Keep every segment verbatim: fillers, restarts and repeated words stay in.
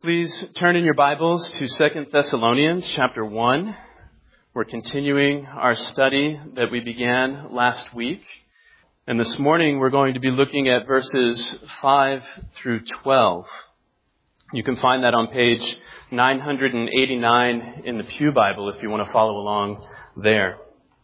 Please turn in your Bibles to Second Thessalonians chapter one. We're continuing our study that we began last week. And this morning we're going to be looking at verses five through twelve. You can find that on page nine eighty-nine in the Pew Bible if you want to follow along there.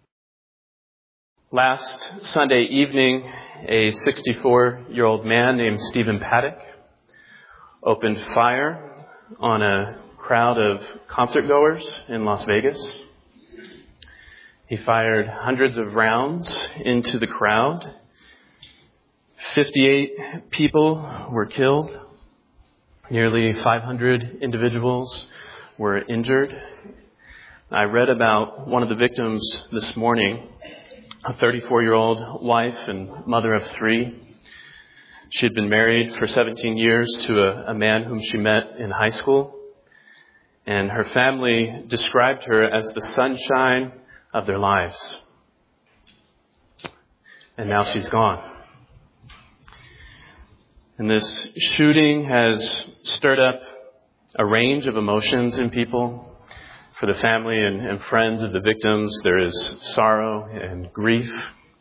Last Sunday evening, a sixty-four-year-old man named Stephen Paddock opened fire on a crowd of concertgoers in Las Vegas. He fired hundreds of rounds into the crowd. fifty-eight people were killed. Nearly five hundred individuals were injured. I read about one of the victims this morning, a thirty-four-year-old wife and mother of three. She had been married for seventeen years to a, a man whom she met in high school. And her family described her as the sunshine of their lives. And now she's gone. And this shooting has stirred up a range of emotions in people. For the family and, and friends of the victims, there is sorrow and grief.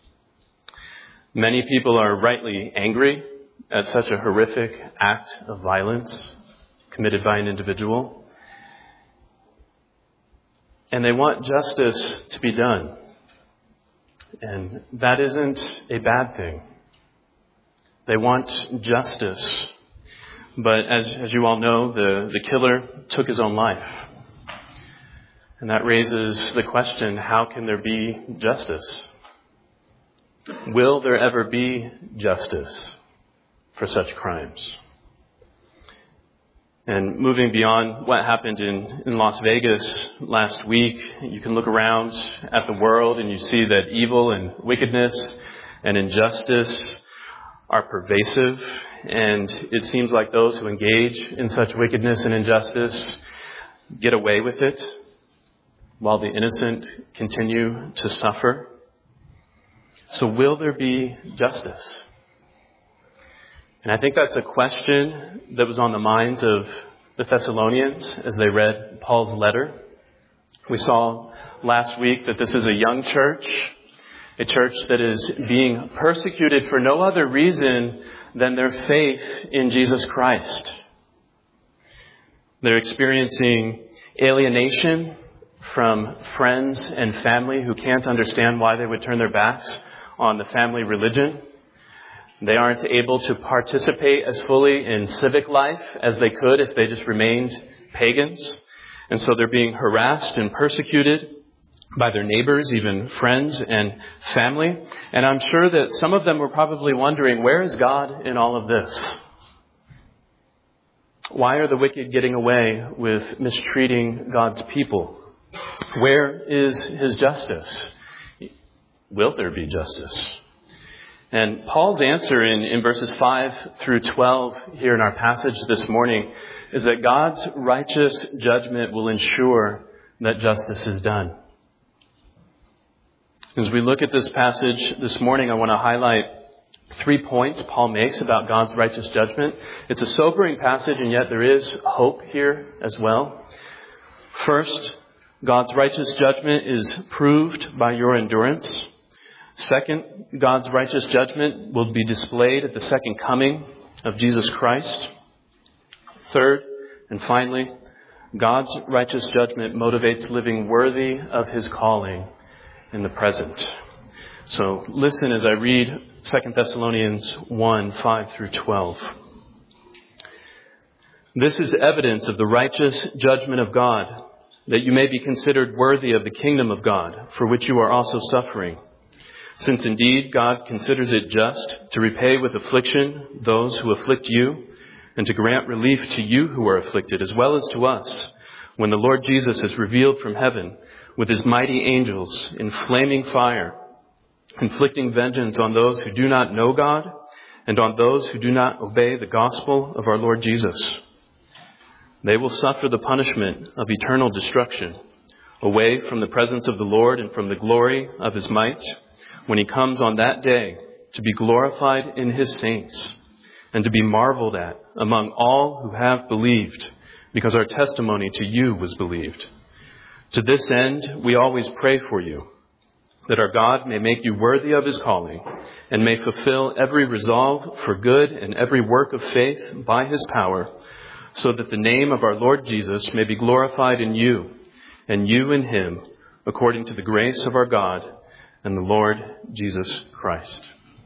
Many people are rightly angry at such a horrific act of violence committed by an individual. And they want justice to be done. And that isn't a bad thing. They want justice. But as, as you all know, the, the killer took his own life. And that raises the question, how can there be justice? Will there ever be justice for such crimes? And moving beyond what happened in, in Las Vegas last week, you can look around at the world and you see that evil and wickedness and injustice are pervasive. And it seems like those who engage in such wickedness and injustice get away with it, while the innocent continue to suffer. So will there be justice? And I think that's a question that was on the minds of the Thessalonians as they read Paul's letter. We saw last week that this is a young church, a church that is being persecuted for no other reason than their faith in Jesus Christ. They're experiencing alienation from friends and family who can't understand why they would turn their backs on the family religion. They aren't able to participate as fully in civic life as they could if they just remained pagans. And so they're being harassed and persecuted by their neighbors, even friends and family. And I'm sure that some of them were probably wondering, where is God in all of this? Why are the wicked getting away with mistreating God's people? Where is his justice? Will there be justice? And Paul's answer in, in verses five through twelve here in our passage this morning is that God's righteous judgment will ensure that justice is done. As we look at this passage this morning, I want to highlight three points Paul makes about God's righteous judgment. It's a sobering passage, and yet there is hope here as well. First, God's righteous judgment is proved by your endurance. Second, God's righteous judgment will be displayed at the second coming of Jesus Christ. Third, and finally, God's righteous judgment motivates living worthy of his calling in the present. So listen as I read Second Thessalonians one, five through twelve. This is evidence of the righteous judgment of God, that you may be considered worthy of the kingdom of God, for which you are also suffering. Since indeed God considers it just to repay with affliction those who afflict you, and to grant relief to you who are afflicted, as well as to us, when the Lord Jesus is revealed from heaven with his mighty angels in flaming fire, inflicting vengeance on those who do not know God and on those who do not obey the gospel of our Lord Jesus. They will suffer the punishment of eternal destruction, away from the presence of the Lord and from the glory of his might, when he comes on that day to be glorified in his saints and to be marveled at among all who have believed, because our testimony to you was believed. To this end, we always pray for you, that our God may make you worthy of his calling and may fulfill every resolve for good and every work of faith by his power, so that the name of our Lord Jesus may be glorified in you and you in him, according to the grace of our God and the Lord Jesus Christ.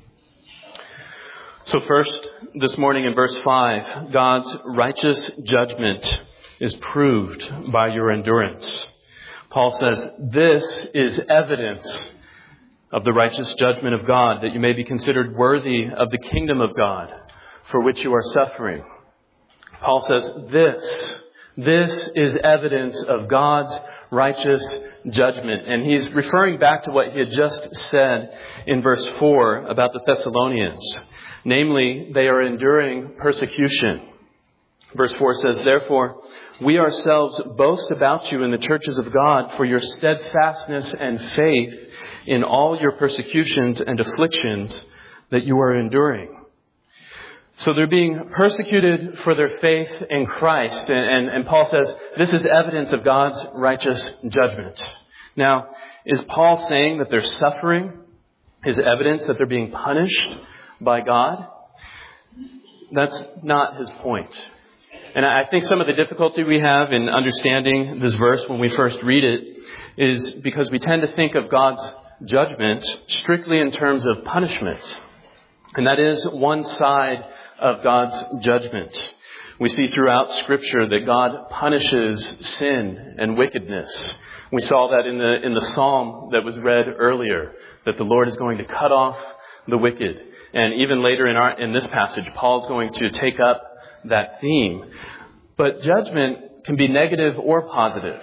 So first, this morning in verse five, God's righteous judgment is proved by your endurance. Paul says, this is evidence of the righteous judgment of God, that you may be considered worthy of the kingdom of God for which you are suffering. Paul says, this, this is evidence of God's righteous judgment. And he's referring back to what he had just said in verse four about the Thessalonians. Namely, they are enduring persecution. Verse four says, therefore, we ourselves boast about you in the churches of God for your steadfastness and faith in all your persecutions and afflictions that you are enduring. So they're being persecuted for their faith in Christ. And, and, and Paul says, this is evidence of God's righteous judgment. Now, is Paul saying that their suffering is evidence that they're being punished by God? That's not his point. And I think some of the difficulty we have in understanding this verse when we first read it is because we tend to think of God's judgment strictly in terms of punishment. And that is one side of God's judgment. We see throughout Scripture that God punishes sin and wickedness. We saw that in the in the psalm that was read earlier, that the Lord is going to cut off the wicked. And even later in our in this passage, Paul's going to take up that theme. But judgment can be negative or positive.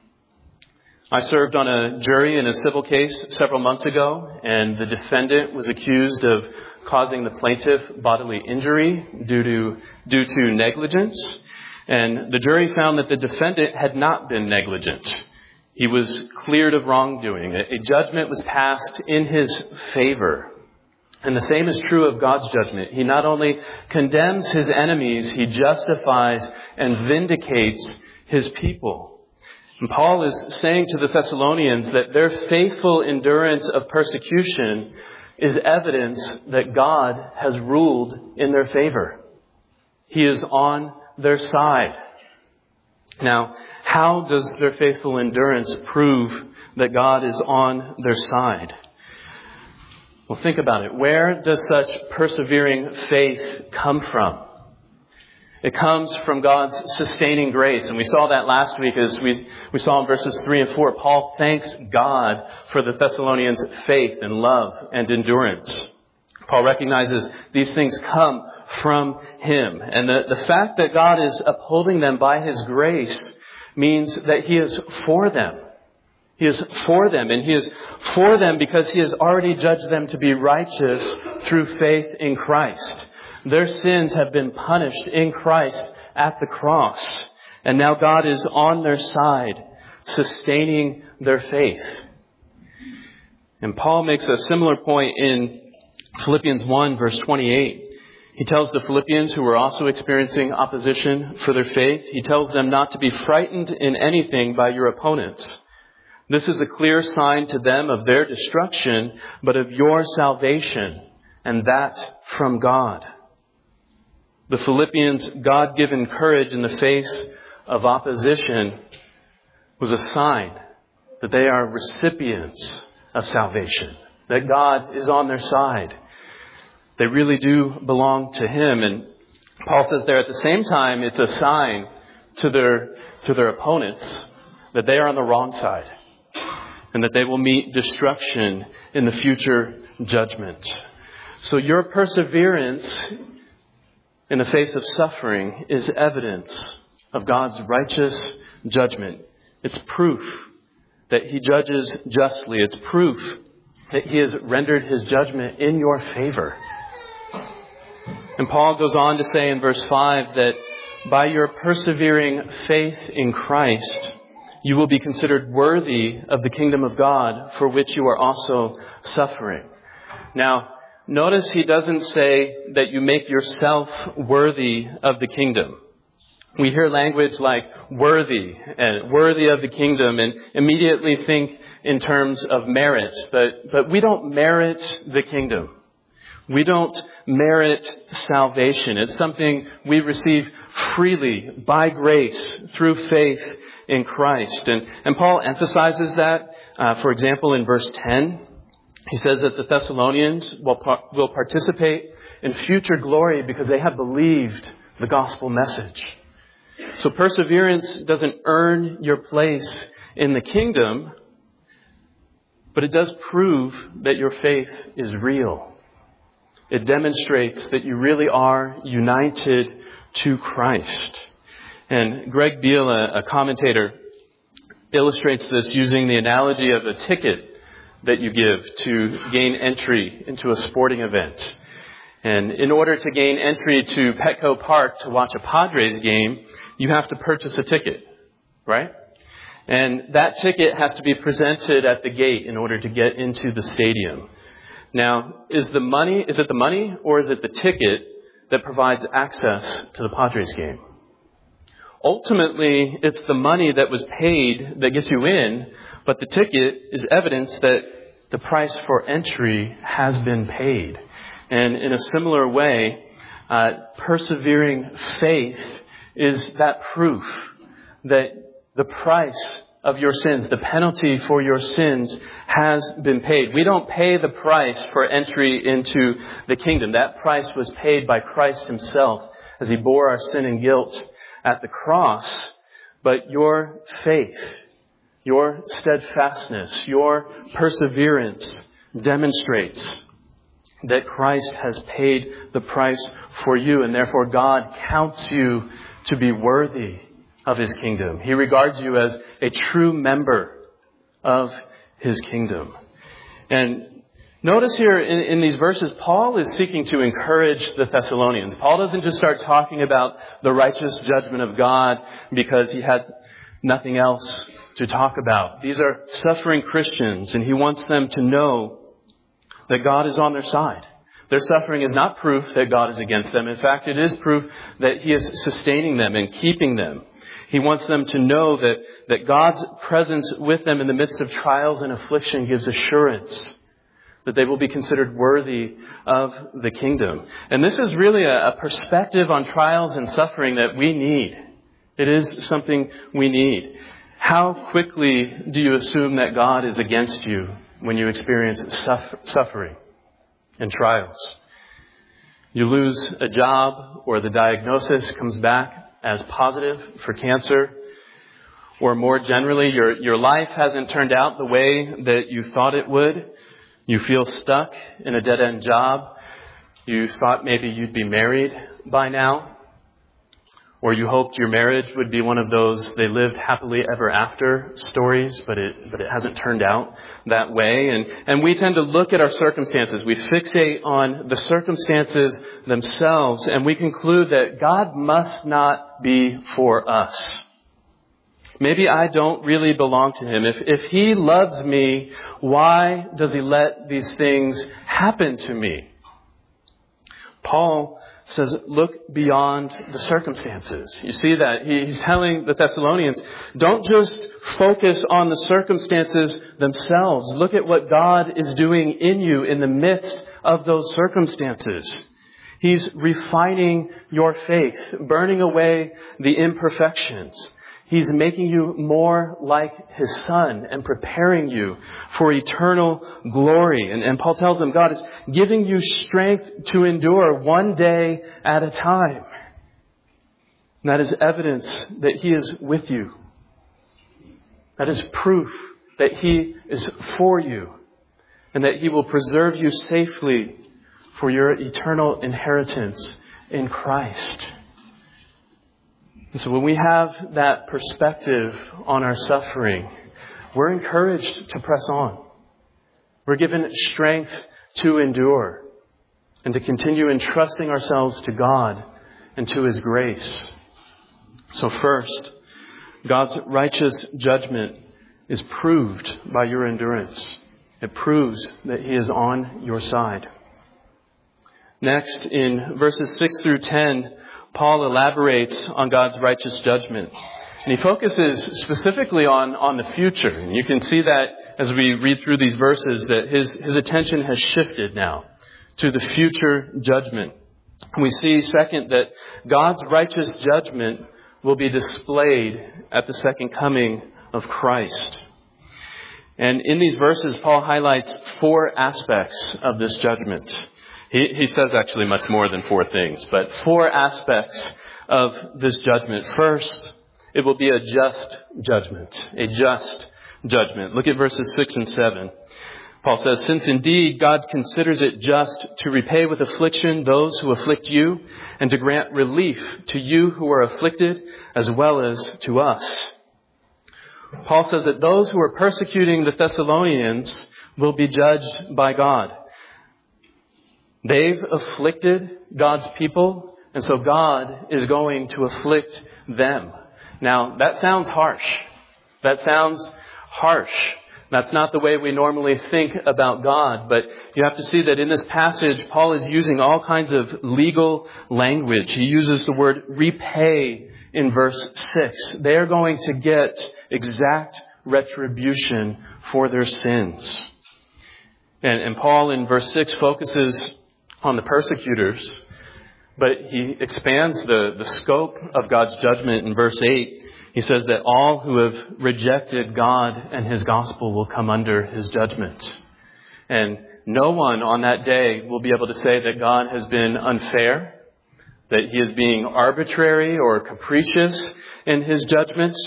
I served on a jury in a civil case several months ago, and the defendant was accused of causing the plaintiff bodily injury due to due to negligence. And the jury found that the defendant had not been negligent. He was cleared of wrongdoing. A judgment was passed in his favor. And the same is true of God's judgment. He not only condemns his enemies, he justifies and vindicates his people. And Paul is saying to the Thessalonians that their faithful endurance of persecution is evidence that God has ruled in their favor. He is on their side. Now, how does their faithful endurance prove that God is on their side? Well, think about it. Where does such persevering faith come from? It comes from God's sustaining grace. And we saw that last week as we, we saw in verses three and four. Paul thanks God for the Thessalonians' faith and love and endurance. Paul recognizes these things come from him. And the, the fact that God is upholding them by his grace means that he is for them. He is for them, and he is for them because he has already judged them to be righteous through faith in Christ. Their sins have been punished in Christ at the cross, and now God is on their side, sustaining their faith. And Paul makes a similar point in Philippians one, verse twenty-eight. He tells the Philippians, who were also experiencing opposition for their faith, he tells them not to be frightened in anything by your opponents. This is a clear sign to them of their destruction, but of your salvation, and that from God. The Philippians' God-given courage in the face of opposition was a sign that they are recipients of salvation, that God is on their side. They really do belong to him. And Paul says there at the same time, it's a sign to their, to their opponents that they are on the wrong side, and that they will meet destruction in the future judgment. So your perseverance in the face of suffering is evidence of God's righteous judgment. It's proof that he judges justly. It's proof that he has rendered his judgment in your favor. And Paul goes on to say in verse five that by your persevering faith in Christ, you will be considered worthy of the kingdom of God for which you are also suffering. Now, notice he doesn't say that you make yourself worthy of the kingdom. We hear language like worthy and worthy of the kingdom and immediately think in terms of merit, but, but we don't merit the kingdom. We don't merit salvation. It's something we receive freely by grace through faith in Christ. And, and Paul emphasizes that, uh, for example, in verse ten, he says that the Thessalonians will, will participate in future glory because they have believed the gospel message. So perseverance doesn't earn your place in the kingdom, but it does prove that your faith is real. It demonstrates that you really are united to Christ. And Greg Beale, a, a commentator, illustrates this using the analogy of a ticket that you give to gain entry into a sporting event. And in order to gain entry to Petco Park to watch a Padres game, you have to purchase a ticket, right? And that ticket has to be presented at the gate in order to get into the stadium. Now, is the money, is it the money or is it the ticket that provides access to the Padres game? Ultimately, it's the money that was paid that gets you in, but the ticket is evidence that the price for entry has been paid. And in a similar way, uh, persevering faith is that proof that the price of your sins, the penalty for your sins, has been paid. We don't pay the price for entry into the kingdom. That price was paid by Christ himself as he bore our sin and guilt at the cross. But your faith, your steadfastness, your perseverance demonstrates that Christ has paid the price for you, and therefore God counts you to be worthy of his kingdom. He regards you as a true member of his kingdom. And notice here in, in these verses, Paul is seeking to encourage the Thessalonians. Paul doesn't just start talking about the righteous judgment of God because he had nothing else to talk about. These are suffering Christians, and he wants them to know that God is on their side. Their suffering is not proof that God is against them. In fact, it is proof that he is sustaining them and keeping them. He wants them to know that, that God's presence with them in the midst of trials and affliction gives assurance that they will be considered worthy of the kingdom. And this is really a, a perspective on trials and suffering that we need. It is something we need. How quickly do you assume that God is against you when you experience suffer, suffering and trials? You lose a job, or the diagnosis comes back as positive for cancer, or more generally, your, your life hasn't turned out the way that you thought it would. You feel stuck in a dead-end job. You thought maybe you'd be married by now, or you hoped your marriage would be one of those they lived happily ever after stories, but it but it hasn't turned out that way. And, and we tend to look at our circumstances. We fixate on the circumstances themselves, and we conclude that God must not be for us. Maybe I don't really belong to him. If, if he loves me, why does he let these things happen to me? Paul says, look beyond the circumstances. You see that? He's telling the Thessalonians, don't just focus on the circumstances themselves. Look at what God is doing in you in the midst of those circumstances. He's refining your faith, burning away the imperfections. He's making you more like his Son and preparing you for eternal glory. And, and Paul tells them God is giving you strength to endure one day at a time. And that is evidence that he is with you. That is proof that he is for you and that he will preserve you safely for your eternal inheritance in Christ. And so when we have that perspective on our suffering, we're encouraged to press on. We're given strength to endure and to continue entrusting ourselves to God and to his grace. So first, God's righteous judgment is proved by your endurance. It proves that he is on your side. Next, in verses six through ten, Paul elaborates on God's righteous judgment. And he focuses specifically on, on the future. And you can see that as we read through these verses, that his, his attention has shifted now to the future judgment. We see, second, that God's righteous judgment will be displayed at the second coming of Christ. And in these verses, Paul highlights four aspects of this judgment. He, he says actually much more than four things, but four aspects of this judgment. First, it will be a just judgment, a just judgment. Look at verses six and seven. Paul says, "Since indeed God considers it just to repay with affliction those who afflict you, and to grant relief to you who are afflicted, as well as to us." Paul says that those who are persecuting the Thessalonians will be judged by God. They've afflicted God's people, and so God is going to afflict them. Now, that sounds harsh. That sounds harsh. That's not the way we normally think about God, but you have to see that in this passage, Paul is using all kinds of legal language. He uses the word repay in verse six. They are going to get exact retribution for their sins. And, and Paul in verse six focuses on the persecutors, but he expands the, the scope of God's judgment in verse eight. He says that all who have rejected God and His gospel will come under His judgment. And no one on that day will be able to say that God has been unfair, that He is being arbitrary or capricious in His judgment.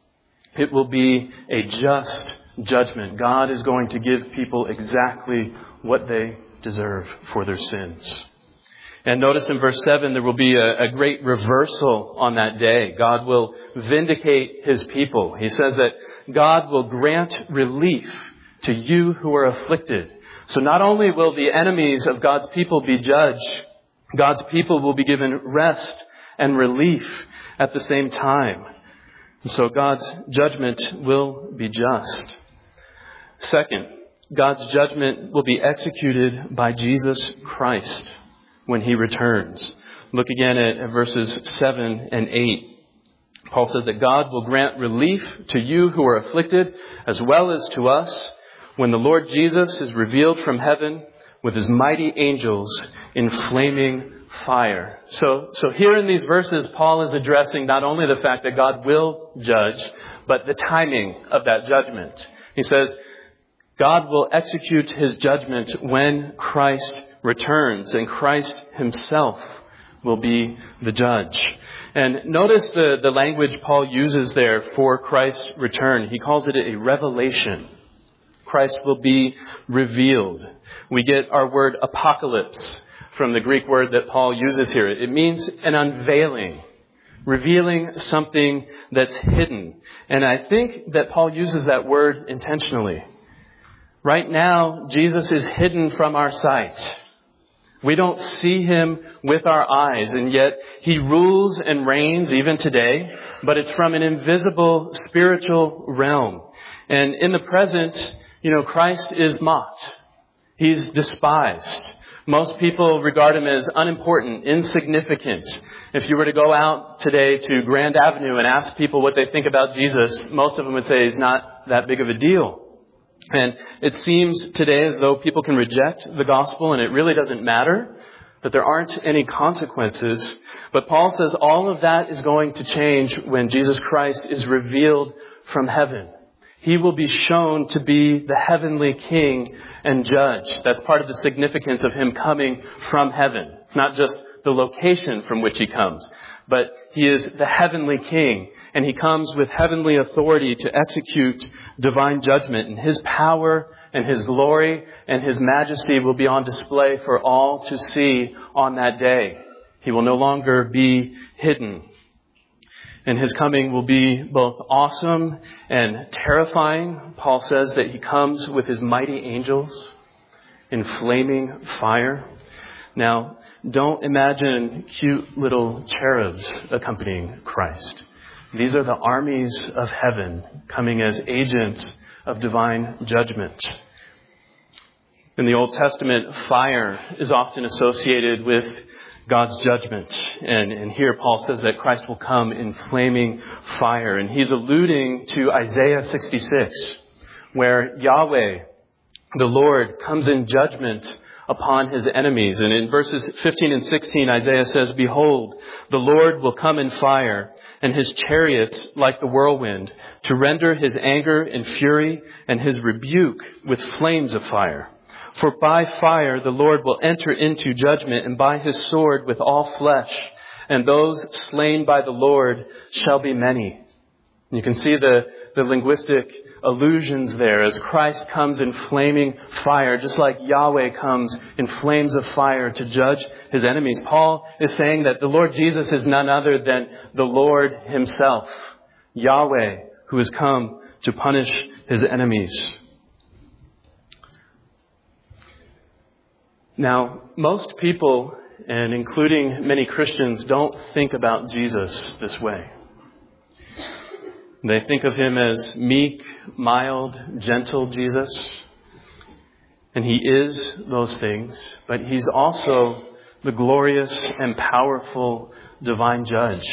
It will be a just judgment. God is going to give people exactly what they deserve for their sins. And notice in verse seven, there will be a, a great reversal on that day. God will vindicate His people. He says that God will grant relief to you who are afflicted. So not only will the enemies of God's people be judged, God's people will be given rest and relief at the same time. And so God's judgment will be just. Second, God's judgment will be executed by Jesus Christ when He returns. Look again at, at verses seven and eight. Paul says that God will grant relief to you who are afflicted, as well as to us, when the Lord Jesus is revealed from heaven with His mighty angels in flaming fire. So, so here in these verses, Paul is addressing not only the fact that God will judge, but the timing of that judgment. He says, God will execute His judgment when Christ returns, and Christ Himself will be the judge. And notice the, the language Paul uses there for Christ's return. He calls it a revelation. Christ will be revealed. We get our word apocalypse from the Greek word that Paul uses here. It means an unveiling, revealing something that's hidden. And I think that Paul uses that word intentionally. Right now, Jesus is hidden from our sight. We don't see Him with our eyes, and yet He rules and reigns even today, but it's from an invisible spiritual realm. And in the present, you know, Christ is mocked. He's despised. Most people regard Him as unimportant, insignificant. If you were to go out today to Grand Avenue and ask people what they think about Jesus, most of them would say He's not that big of a deal. And it seems today as though people can reject the gospel and it really doesn't matter, that there aren't any consequences. But Paul says all of that is going to change when Jesus Christ is revealed from heaven. He will be shown to be the heavenly King and Judge. That's part of the significance of Him coming from heaven. It's not just the location from which He comes, but He is the heavenly King, and He comes with heavenly authority to execute divine judgment, and His power and His glory and His majesty will be on display for all to see on that day. He will no longer be hidden. And His coming will be both awesome and terrifying. Paul says that He comes with His mighty angels in flaming fire. Now, don't imagine cute little cherubs accompanying Christ. These are the armies of heaven coming as agents of divine judgment. In the Old Testament, fire is often associated with God's judgment. And, and here Paul says that Christ will come in flaming fire. And he's alluding to Isaiah sixty-six, where Yahweh, the Lord, comes in judgment upon his enemies. And in verses fifteen and sixteen, Isaiah says, "Behold, the Lord will come in fire, and his chariots like the whirlwind, to render his anger in fury and his rebuke with flames of fire. For by fire the Lord will enter into judgment, and by his sword with all flesh, and those slain by the Lord shall be many." You can see the, the linguistic allusions there as Christ comes in flaming fire, just like Yahweh comes in flames of fire to judge his enemies. Paul is saying that the Lord Jesus is none other than the Lord himself, Yahweh, who has come to punish his enemies. Now, most people, and including many Christians, don't think about Jesus this way. They think of him as meek, mild, gentle Jesus. And he is those things, but he's also the glorious and powerful divine judge.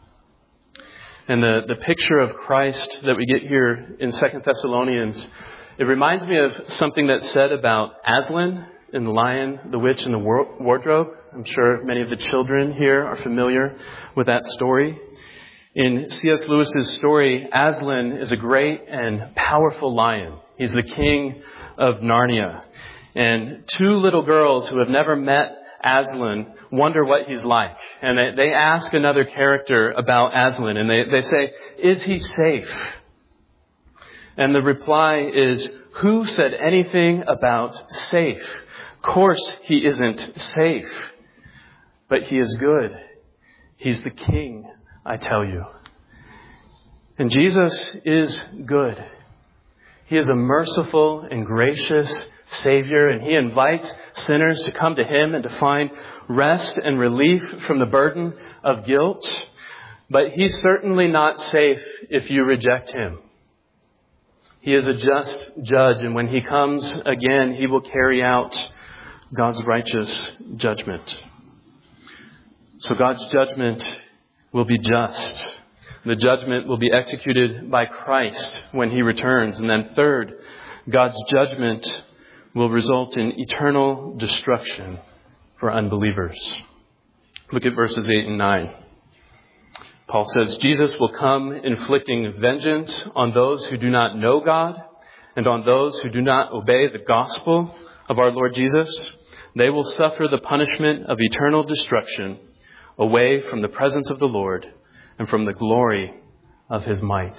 And the, the picture of Christ that we get here in Second Thessalonians, it reminds me of something that's said about Aslan in The Lion, the Witch, and the Wardrobe. I'm sure many of the children here are familiar with that story. In C S Lewis's story, Aslan is a great and powerful lion. He's the king of Narnia. And two little girls who have never met Aslan wonder what he's like. And they, they ask another character about Aslan, and they, they say, "Is he safe?" And the reply is, "Who said anything about safe? Of course he isn't safe. But he is good. He's the king, I tell you." And Jesus is good. He is a merciful and gracious Savior, and he invites sinners to come to him and to find rest and relief from the burden of guilt. But he's certainly not safe if you reject him. He is a just judge, and when he comes again, he will carry out God's righteous judgment. So God's judgment will be just. The judgment will be executed by Christ when he returns. And then third, God's judgment will result in eternal destruction for unbelievers. Look at verses eight and nine. Paul says, "Jesus will come inflicting vengeance on those who do not know God and on those who do not obey the gospel of our Lord Jesus. They will suffer the punishment of eternal destruction away from the presence of the Lord and from the glory of his might."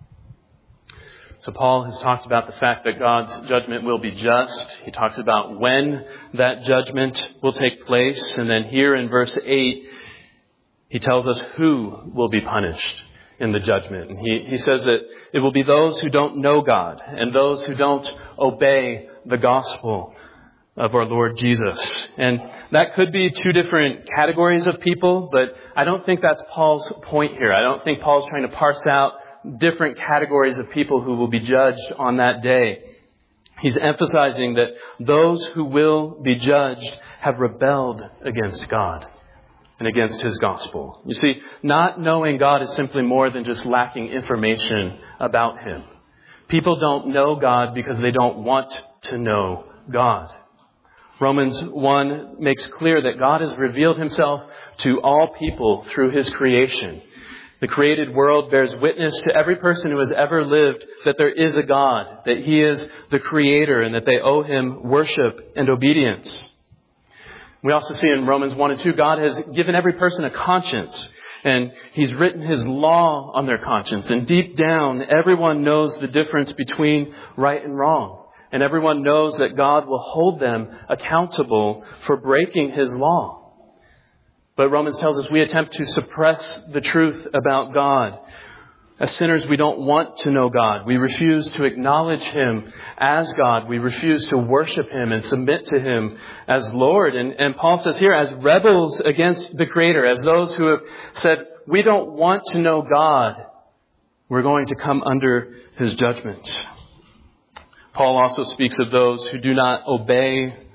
So Paul has talked about the fact that God's judgment will be just. He talks about when that judgment will take place. And then here in verse eight, he tells us who will be punished in the judgment. And he, he says that it will be those who don't know God and those who don't obey the gospel of our Lord Jesus. And that could be two different categories of people, but I don't think that's Paul's point here. I don't think Paul's trying to parse out different categories of people who will be judged on that day. He's emphasizing that those who will be judged have rebelled against God and against his gospel. You see, not knowing God is simply more than just lacking information about him. People don't know God because they don't want to know God. Romans one makes clear that God has revealed himself to all people through his creation. The created world bears witness to every person who has ever lived that there is a God, that he is the creator, and that they owe him worship and obedience. We also see in Romans one and two, God has given every person a conscience, and he's written his law on their conscience. And deep down, everyone knows the difference between right and wrong. And everyone knows that God will hold them accountable for breaking his law. But Romans tells us we attempt to suppress the truth about God. As sinners, we don't want to know God. We refuse to acknowledge him as God. We refuse to worship him and submit to him as Lord. And, and Paul says here, as rebels against the Creator, as those who have said, we don't want to know God, we're going to come under his judgment. Paul also speaks of those who do not obey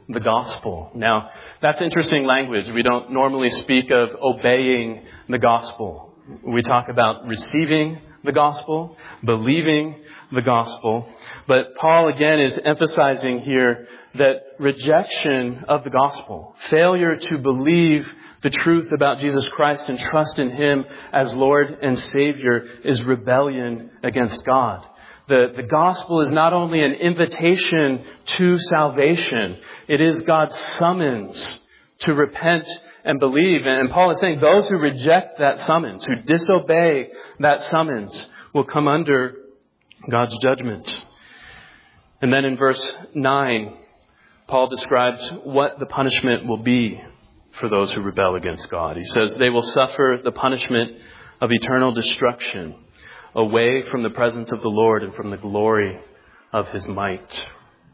the gospel. Now, that's interesting language. We don't normally speak of obeying the gospel. We talk about receiving the gospel, believing the gospel. But Paul again is emphasizing here that rejection of the gospel, failure to believe the truth about Jesus Christ and trust in Him as Lord and Savior, is rebellion against God. The, the gospel is not only an invitation to salvation, it is God's summons to repent and believe. And Paul is saying those who reject that summons, who disobey that summons, will come under God's judgment. And then in verse nine, Paul describes what the punishment will be for those who rebel against God. He says they will suffer the punishment of eternal destruction, away from the presence of the Lord and from the glory of His might.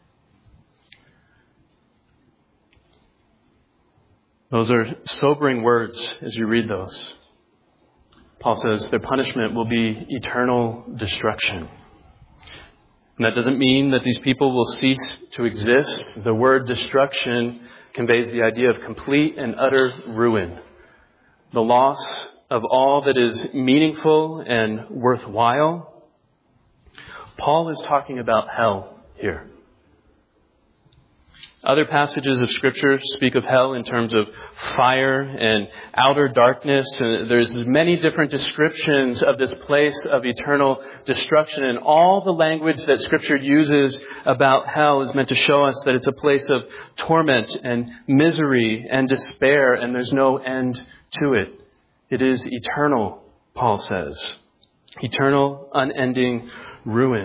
Those are sobering words as you read those. Paul says their punishment will be eternal destruction. And that doesn't mean that these people will cease to exist. The word destruction conveys the idea of complete and utter ruin, the loss of all that is meaningful and worthwhile. Paul is talking about hell here. Other passages of Scripture speak of hell in terms of fire and outer darkness. And there's many different descriptions of this place of eternal destruction. And all the language that Scripture uses about hell is meant to show us that it's a place of torment and misery and despair, and there's no end to it. It is eternal, Paul says. Eternal, unending ruin.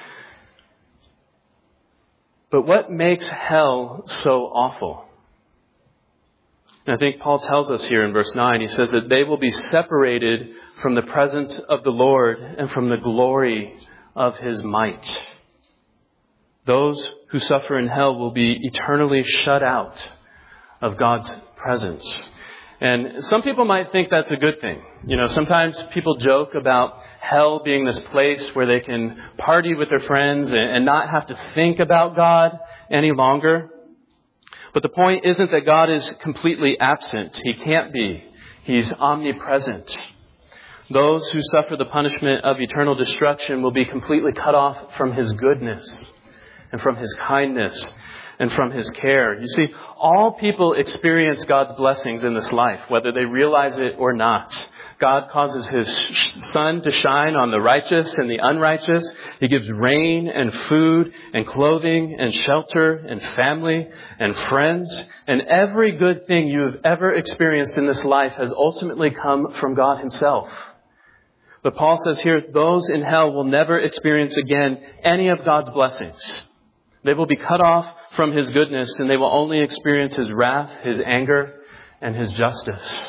But what makes hell so awful? And I think Paul tells us here in verse nine, he says that they will be separated from the presence of the Lord and from the glory of His might. Those who suffer in hell will be eternally shut out of God's presence. And some people might think that's a good thing. You know, sometimes people joke about hell being this place where they can party with their friends and not have to think about God any longer. But the point isn't that God is completely absent. He can't be. He's omnipresent. Those who suffer the punishment of eternal destruction will be completely cut off from His goodness and from His kindness and from His care. You see, all people experience God's blessings in this life, whether they realize it or not. God causes His sun to shine on the righteous and the unrighteous. He gives rain and food and clothing and shelter and family and friends. And every good thing you have ever experienced in this life has ultimately come from God Himself. But Paul says here, those in hell will never experience again any of God's blessings. They will be cut off from His goodness, and they will only experience His wrath, His anger, and His justice.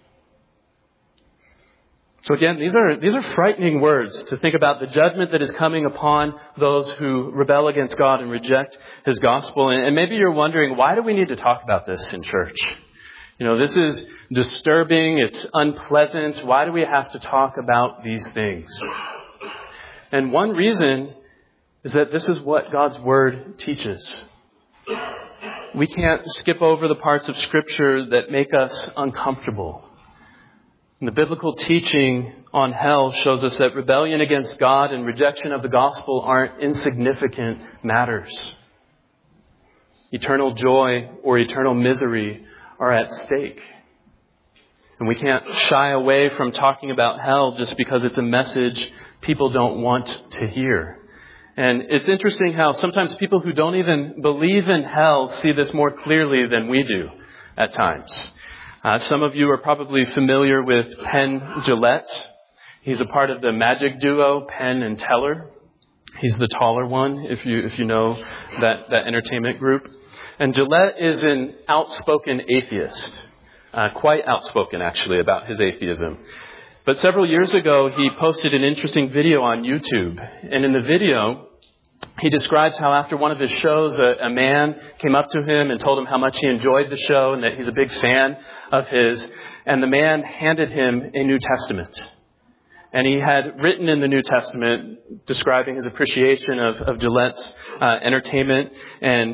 So again, these are these are frightening words to think about the judgment that is coming upon those who rebel against God and reject His gospel. And, and maybe you're wondering, why do we need to talk about this in church? You know, this is disturbing. It's unpleasant. Why do we have to talk about these things? And one reason is that this is what God's Word teaches. We can't skip over the parts of Scripture that make us uncomfortable. And the biblical teaching on hell shows us that rebellion against God and rejection of the gospel aren't insignificant matters. Eternal joy or eternal misery are at stake. And we can't shy away from talking about hell just because it's a message people don't want to hear. And it's interesting how sometimes people who don't even believe in hell see this more clearly than we do at times. Uh, some of you are probably familiar with Penn Jillette. He's a part of the magic duo, Penn and Teller. He's the taller one, if you if you know that, that entertainment group. And Jillette is an outspoken atheist, uh, quite outspoken actually about his atheism. But several years ago, he posted an interesting video on YouTube. And in the video, he describes how after one of his shows, a, a man came up to him and told him how much he enjoyed the show and that he's a big fan of his. And the man handed him a New Testament. And he had written in the New Testament describing his appreciation of, of Gillette's uh, entertainment. And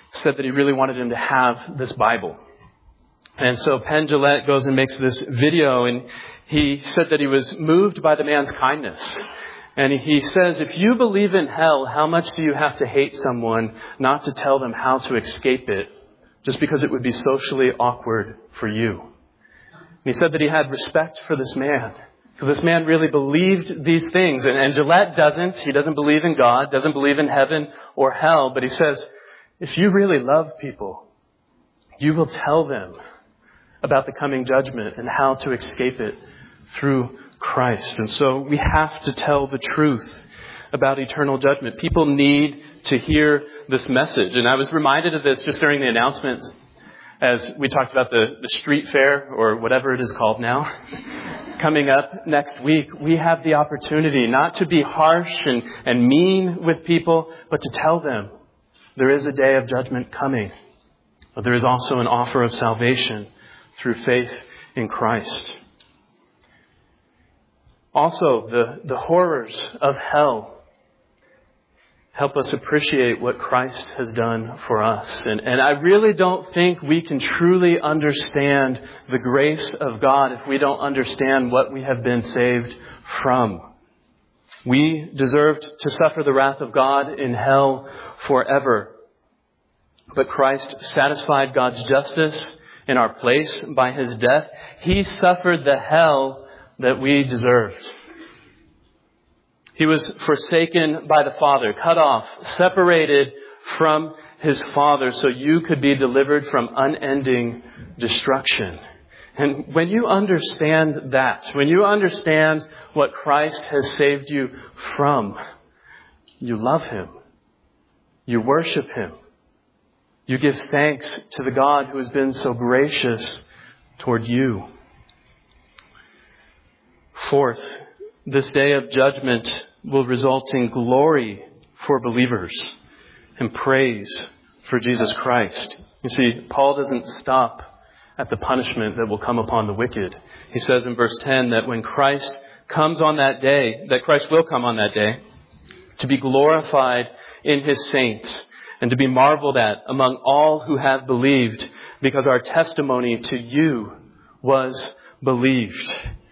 said that he really wanted him to have this Bible. And so Penn Jillette goes and makes this video, and he said that he was moved by the man's kindness. And he says, if you believe in hell, how much do you have to hate someone not to tell them how to escape it, just because it would be socially awkward for you? And he said that he had respect for this man, because this man really believed these things. And, and Jillette doesn't. He doesn't believe in God, doesn't believe in heaven or hell. But he says, if you really love people, you will tell them about the coming judgment and how to escape it through Christ. And so we have to tell the truth about eternal judgment. People need to hear this message. And I was reminded of this just during the announcements as we talked about the, the street fair, or whatever it is called now, coming up next week. We have the opportunity not to be harsh and, and mean with people, but to tell them there is a day of judgment coming. But there is also an offer of salvation through faith in Christ. Also, the, the horrors of hell help us appreciate what Christ has done for us. And, and I really don't think we can truly understand the grace of God if we don't understand what we have been saved from. We deserved to suffer the wrath of God in hell forever. But Christ satisfied God's justice in our place by his death. He suffered the hell that we deserved. He was forsaken by the Father, cut off, separated from his Father, so you could be delivered from unending destruction. And when you understand that, when you understand what Christ has saved you from, you love him. You worship him. You give thanks to the God who has been so gracious toward you. Fourth, this day of judgment will result in glory for believers and praise for Jesus Christ. You see, Paul doesn't stop at the punishment that will come upon the wicked. He says in verse ten that when Christ comes on that day, that Christ will come on that day to be glorified in his saints and to be marveled at among all who have believed, because our testimony to you was believed.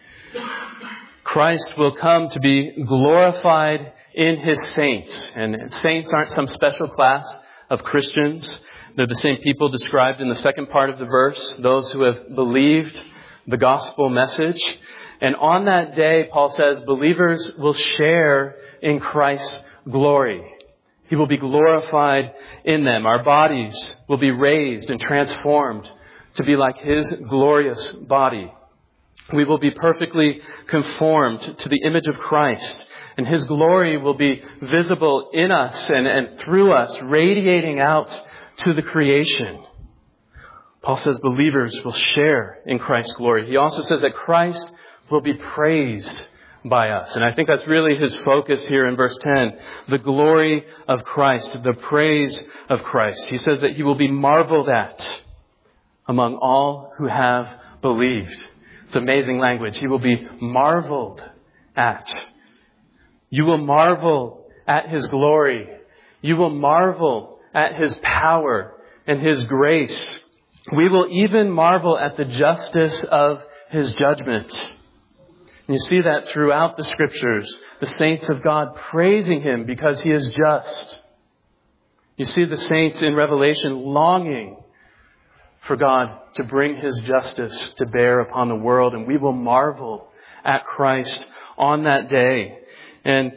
Christ will come to be glorified in his saints. And saints aren't some special class of Christians. They're the same people described in the second part of the verse, those who have believed the gospel message. And on that day, Paul says, believers will share in Christ's glory. He will be glorified in them. Our bodies will be raised and transformed to be like his glorious body. We will be perfectly conformed to the image of Christ, and his glory will be visible in us and, and through us, radiating out to the creation. Paul says believers will share in Christ's glory. He also says that Christ will be praised by us. And I think that's really his focus here in verse ten. The glory of Christ, the praise of Christ. He says that he will be marveled at among all who have believed. It's amazing language. He will be marveled at. You will marvel at his glory. You will marvel at his power and his grace. We will even marvel at the justice of his judgment. And you see that throughout the scriptures, the saints of God praising him because he is just. You see the saints in Revelation longing for God to bring his justice to bear upon the world. And we will marvel at Christ on that day. And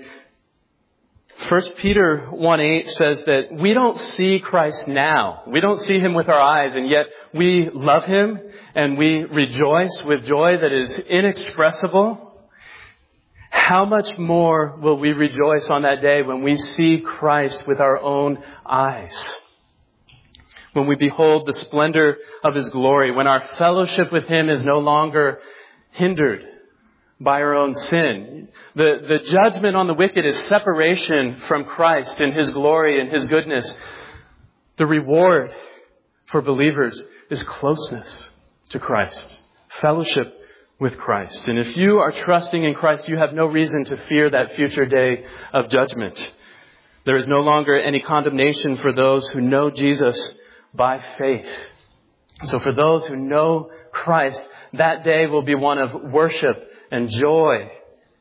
First Peter one eight says that we don't see Christ now. We don't see him with our eyes, and yet we love him and we rejoice with joy that is inexpressible. How much more will we rejoice on that day when we see Christ with our own eyes? When we behold the splendor of his glory, when our fellowship with him is no longer hindered by our own sin. The, the judgment on the wicked is separation from Christ and his glory and his goodness. The reward for believers is closeness to Christ, fellowship with Christ. And if you are trusting in Christ, you have no reason to fear that future day of judgment. There is no longer any condemnation for those who know Jesus by faith. So for those who know Christ, that day will be one of worship and joy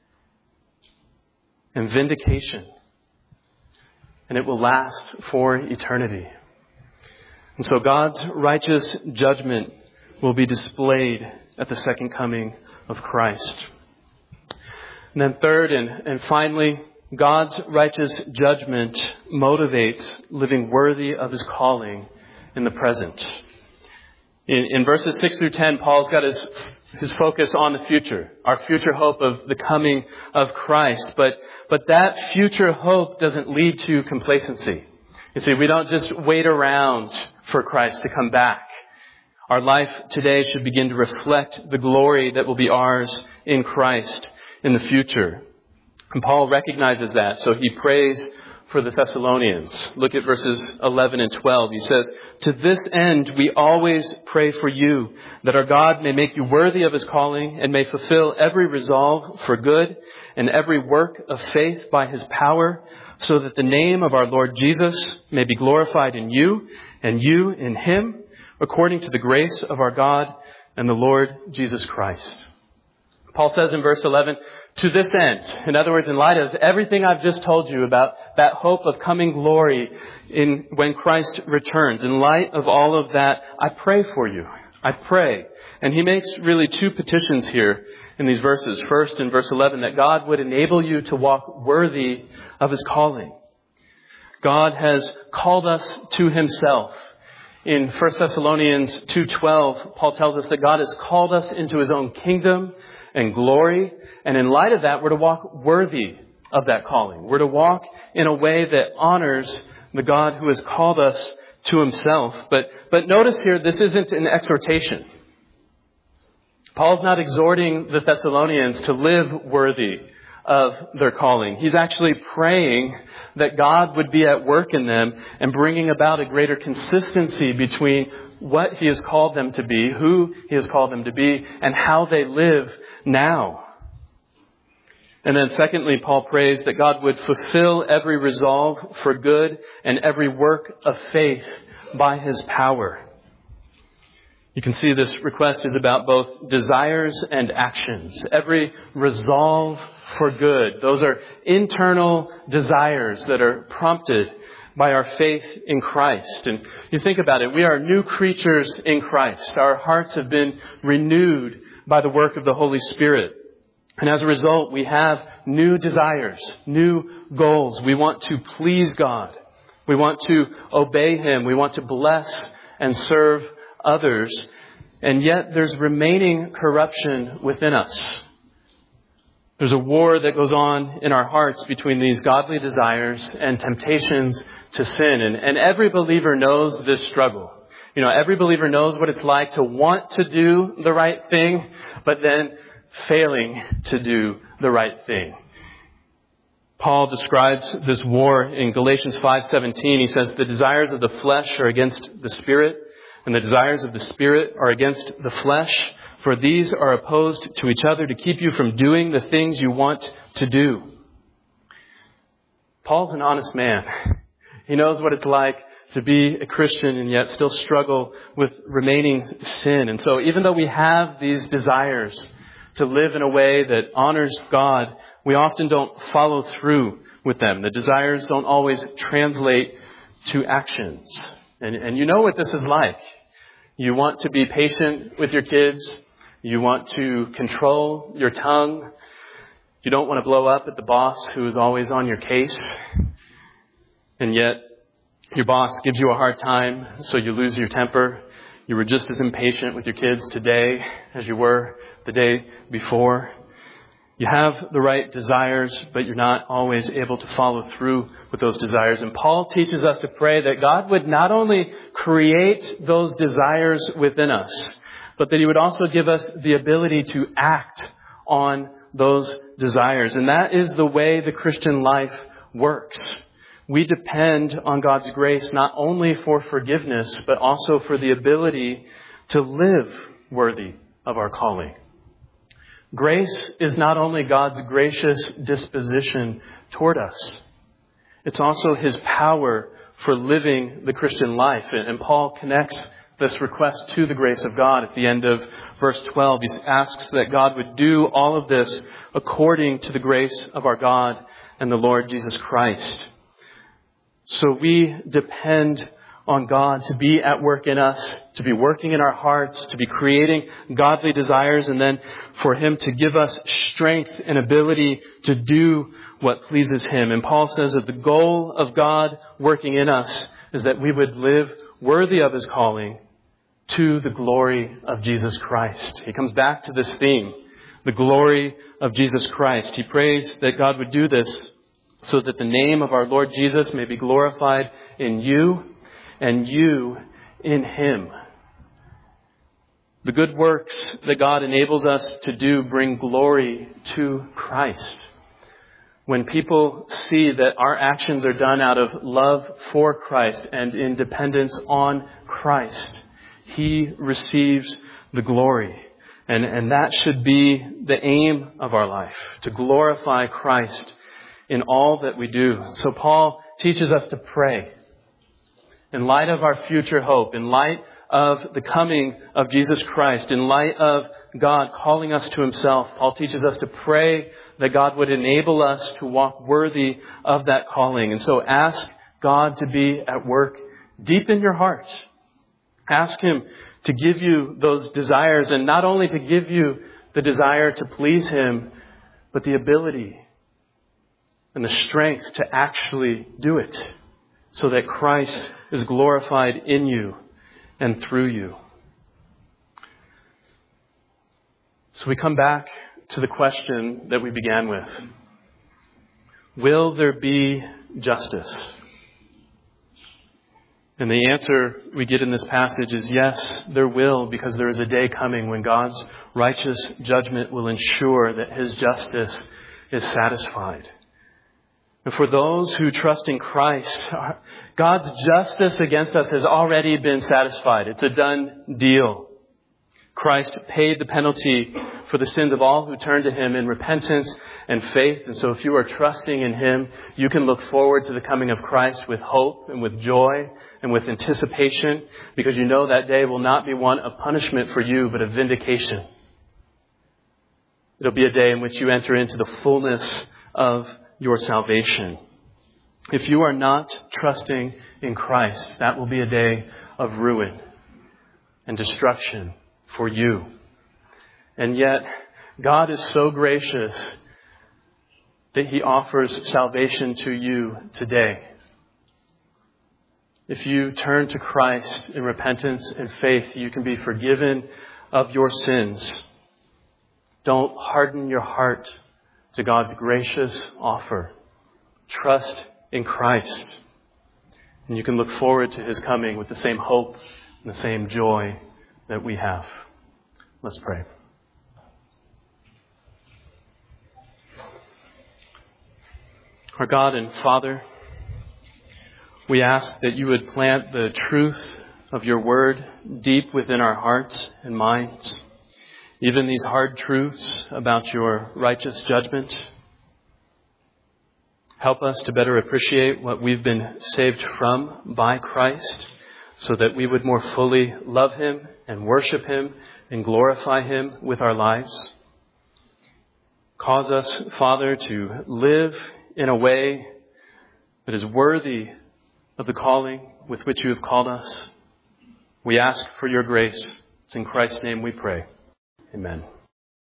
and vindication. And it will last for eternity. And so God's righteous judgment will be displayed at the second coming of Christ. And then third and, and finally, God's righteous judgment motivates living worthy of his calling in the present. In, in verses six through ten, Paul's got his, his focus on the future, our future hope of the coming of Christ. But, but that future hope doesn't lead to complacency. You see, we don't just wait around for Christ to come back. Our life today should begin to reflect the glory that will be ours in Christ in the future. And Paul recognizes that, so he prays for the Thessalonians. Look at verses eleven and twelve. He says, "To this end we always pray for you, that our God may make you worthy of his calling and may fulfill every resolve for good and every work of faith by his power, so that the name of our Lord Jesus may be glorified in you and you in him, according to the grace of our God and the Lord Jesus Christ." Paul says in verse eleven, to this end, in other words, in light of everything I've just told you about that hope of coming glory in when Christ returns, in light of all of that, I pray for you. I pray. And he makes really two petitions here in these verses. First, in verse eleven, that God would enable you to walk worthy of his calling. God has called us to himself. In First Thessalonians two twelve, Paul tells us that God has called us into his own kingdom and glory. And in light of that, we're to walk worthy of that calling. We're to walk in a way that honors the God who has called us to himself. But, but notice here, this isn't an exhortation. Paul's not exhorting the Thessalonians to live worthy of their calling. He's actually praying that God would be at work in them and bringing about a greater consistency between what he has called them to be, who he has called them to be, and how they live now. And then secondly, Paul prays that God would fulfill every resolve for good and every work of faith by his power. You can see this request is about both desires and actions. Every resolve for good. Those are internal desires that are prompted by our faith in Christ. And you think about it, we are new creatures in Christ. Our hearts have been renewed by the work of the Holy Spirit. And as a result, we have new desires, new goals. We want to please God. We want to obey him. We want to bless and serve others. And yet there's remaining corruption within us. There's a war that goes on in our hearts between these godly desires and temptations to sin. And, and every believer knows this struggle. You know, every believer knows what it's like to want to do the right thing, but then failing to do the right thing. Paul describes this war in Galatians five seventeen. He says, the desires of the flesh are against the spirit, and the desires of the spirit are against the flesh. For these are opposed to each other to keep you from doing the things you want to do. Paul's an honest man. He knows what it's like to be a Christian and yet still struggle with remaining sin. And so even though we have these desires to live in a way that honors God, we often don't follow through with them. The desires don't always translate to actions. And, and you know what this is like. You want to be patient with your kids. You want to control your tongue. You don't want to blow up at the boss who is always on your case. And yet your boss gives you a hard time, so you lose your temper. You were just as impatient with your kids today as you were the day before. You have the right desires, but you're not always able to follow through with those desires. And Paul teaches us to pray that God would not only create those desires within us, but that he would also give us the ability to act on those desires. And that is the way the Christian life works. We depend on God's grace not only for forgiveness, but also for the ability to live worthy of our calling. Grace is not only God's gracious disposition toward us. It's also his power for living the Christian life. And Paul connects this request to the grace of God at the end of verse twelve. He asks that God would do all of this according to the grace of our God and the Lord Jesus Christ. So we depend on God to be at work in us, to be working in our hearts, to be creating godly desires, and then for him to give us strength and ability to do what pleases him. And Paul says that the goal of God working in us is that we would live worthy of his calling to the glory of Jesus Christ. He comes back to this theme, the glory of Jesus Christ. He prays that God would do this so that the name of our Lord Jesus may be glorified in you and you in him. The good works that God enables us to do bring glory to Christ. When people see that our actions are done out of love for Christ and in dependence on Christ, he receives the glory. And, and that should be the aim of our life, to glorify Christ in all that we do. So Paul teaches us to pray. In light of our future hope, in light of the coming of Jesus Christ, in light of God calling us to himself, Paul teaches us to pray that God would enable us to walk worthy of that calling. And so ask God to be at work deep in your heart. Ask him to give you those desires, and not only to give you the desire to please him, but the ability and the strength to actually do it so that Christ is glorified in you and through you. So we come back to the question that we began with. Will there be justice? And the answer we get in this passage is yes, there will, because there is a day coming when God's righteous judgment will ensure that his justice is satisfied. And for those who trust in Christ, God's justice against us has already been satisfied. It's a done deal. Christ paid the penalty for the sins of all who turn to him in repentance and faith. And so if you are trusting in him, you can look forward to the coming of Christ with hope and with joy and with anticipation, because you know that day will not be one of punishment for you, but of vindication. It'll be a day in which you enter into the fullness of your salvation. If you are not trusting in Christ, that will be a day of ruin and destruction for you. And yet, God is so gracious that he offers salvation to you today. If you turn to Christ in repentance and faith, you can be forgiven of your sins. Don't harden your heart to God's gracious offer. Trust in Christ. And you can look forward to his coming with the same hope and the same joy that we have. Let's pray. Our God and Father, we ask that you would plant the truth of your word deep within our hearts and minds. Even these hard truths about your righteous judgment. Help us to better appreciate what we've been saved from by Christ, so that we would more fully love him and worship him and glorify him with our lives. Cause us, Father, to live in a way that is worthy of the calling with which you have called us. We ask for your grace. It's in Christ's name we pray. Amen.